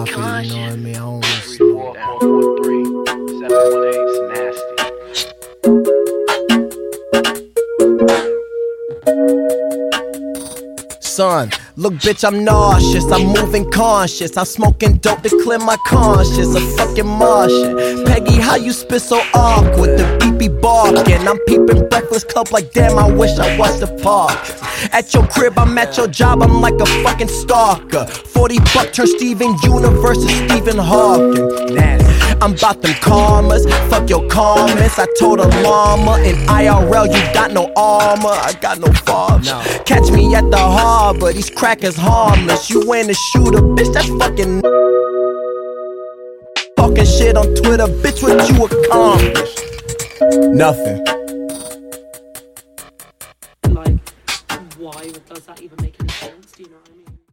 you know what I mean? I don't want to slow down. 343-718 nasty. Son, look bitch, I'm nauseous, I'm moving conscious, I'm smoking dope to clear my conscience, a fucking Martian. Peggy, how you spit so awkward, the beat be barking, I'm peeping Breakfast Club like damn, I wish I was the park. At your crib, I'm at your job, I'm like a fucking stalker. 40 buck turn Steven Universe to Stephen Hawking. I'm about them karmas, fuck your comments. I told a llama, in IRL you got no armor, I got no father. Catch me at the harbor, these crackers harmless. You ain't a shooter, bitch, that's fucking talking shit on Twitter, bitch, what you accomplished? Nothing. Like, why does that even make any sense? Do you know what I mean?